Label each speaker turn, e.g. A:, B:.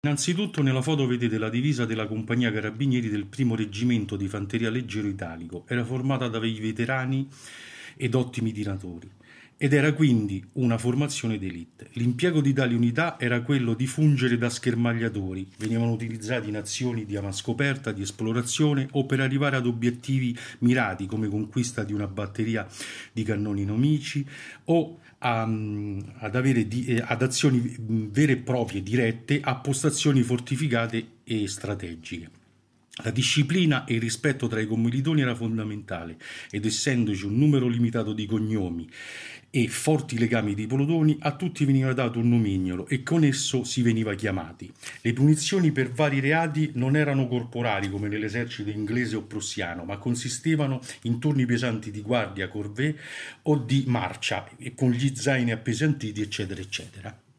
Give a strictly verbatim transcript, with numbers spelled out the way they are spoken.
A: Innanzitutto nella foto vedete la divisa della compagnia carabinieri del primo reggimento di fanteria leggero italico. Era formata da dei veterani ed ottimi tiratori ed era quindi una formazione d'élite. L'impiego di tali unità era quello di fungere da schermagliatori, venivano utilizzati in azioni di avanscoperta, di esplorazione o per arrivare ad obiettivi mirati come conquista di una batteria di cannoni nemici o a, ad, avere di, eh, ad azioni vere e proprie dirette a postazioni fortificate e strategiche. La disciplina e il rispetto tra i commilitoni era fondamentale ed essendoci un numero limitato di cognomi e forti legami di poltroni, a tutti veniva dato un nomignolo e con esso si veniva chiamati. Le punizioni per vari reati non erano corporali come nell'esercito inglese o prussiano, ma consistevano in turni pesanti di guardia, corvée o di marcia, con gli zaini appesantiti, eccetera, eccetera.